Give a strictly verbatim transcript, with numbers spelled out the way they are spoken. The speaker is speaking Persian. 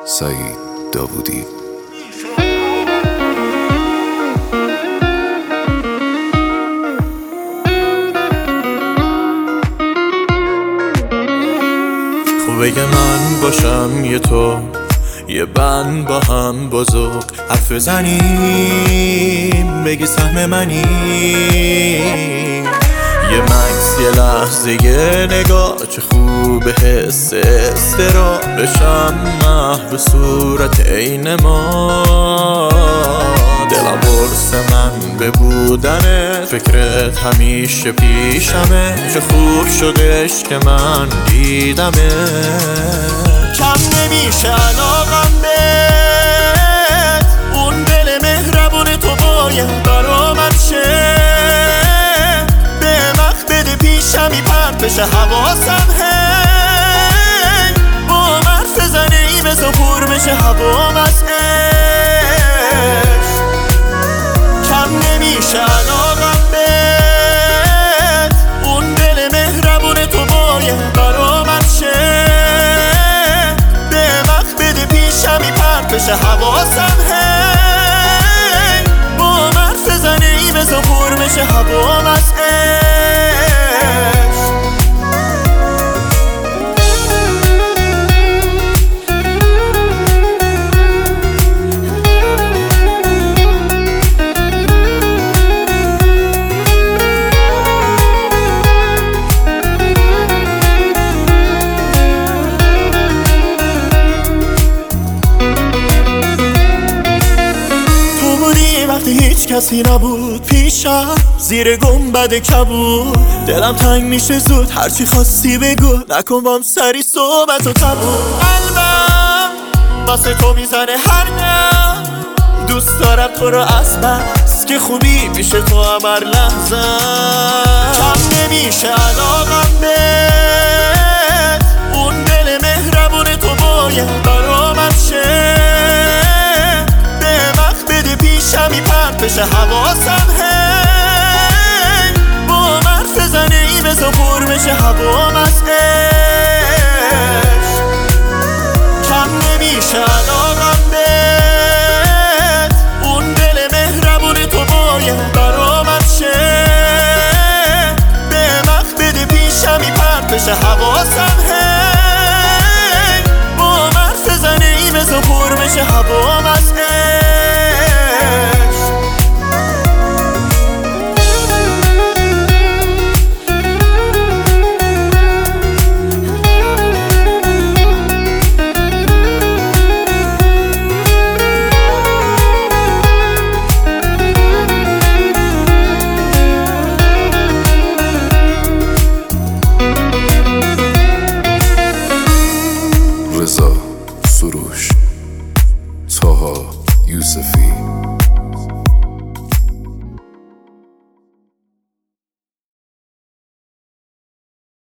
سعید داوودی. خوبه که من باشم یه تو، یه بند با هم بزرگ حرف بزنیم، بگی سهم منی. یه مکس، یه لحظه، یه نگاه، چه خوبه حس استرا بشم محو صورت عین ما. دلم برس من به بودنت، فکرت همیشه پیشمه، چه خوب شدش که من دیدمه. کم نمیشه علاقم بهت، اون دل مهربون تو باید برامد شه. به وقت بده پیشمی پرد بشه حواسم، هی با مرف زنی بزا پر بشه هوام از عشق. کم نمیشه علاقم بهت، اون دل مهربون تو باید برامد شه. به وقت بده پیشمی پرد بشه حواسم، هی با مرف زنی بزا پر بشه هوام از عشق. هیچ کسی نبود پیشم، زیر گنبد کبود. دلم تنگ میشه زود، هرچی خواستی بگو، نکن بام سری صحبت و تموم. قلبم واسه تو میزنه هر دم، دوست دارم تو رو از بس که خوبی میشه تو هم هر لحظه. کم نمیشه علاقم بهت، اون دل مهربون تو باید برامد شه. پیشمی پرد بشه حواسم، هی با مرف زنی بزا پر بشه هوام از عشق. کم نمیشه علاقم بهت، اون دل مهربون تو باید برامد شه. به وقت بده پیشمی پرد بشه حواسم، هی با مرف زنی بزا پر بشه هوام از عشق. رضا سروش، طاها یوسفی.